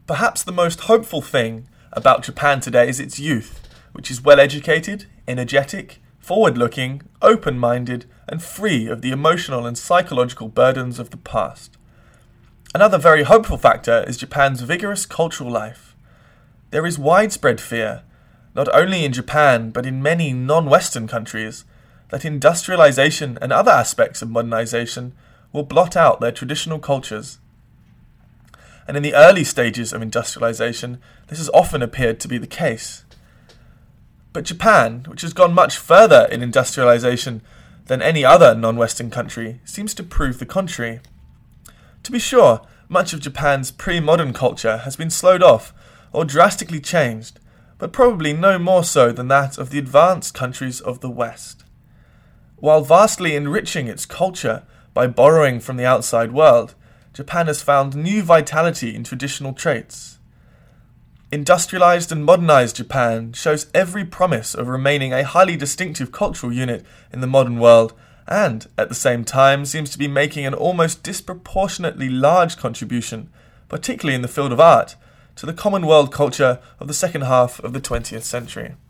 Perhaps the most hopeful thing about Japan today is its youth, which is well educated, energetic, forward-looking, open-minded, and free of the emotional and psychological burdens of the past. Another very hopeful factor is Japan's vigorous cultural life. There is widespread fear, not only in Japan but in many non-Western countries, that industrialization and other aspects of modernization will blot out their traditional cultures. And in the early stages of industrialization, this has often appeared to be the case. But Japan, which has gone much further in industrialization than any other non-Western country, seems to prove the contrary. To be sure, much of Japan's pre-modern culture has been slowed off or drastically changed, but probably no more so than that of the advanced countries of the West. While vastly enriching its culture by borrowing from the outside world, Japan has found new vitality in traditional traits. Industrialized and modernized Japan shows every promise of remaining a highly distinctive cultural unit in the modern world, and, at the same time, seems to be making an almost disproportionately large contribution, particularly in the field of art, to the common world culture of the second half of the 20th century.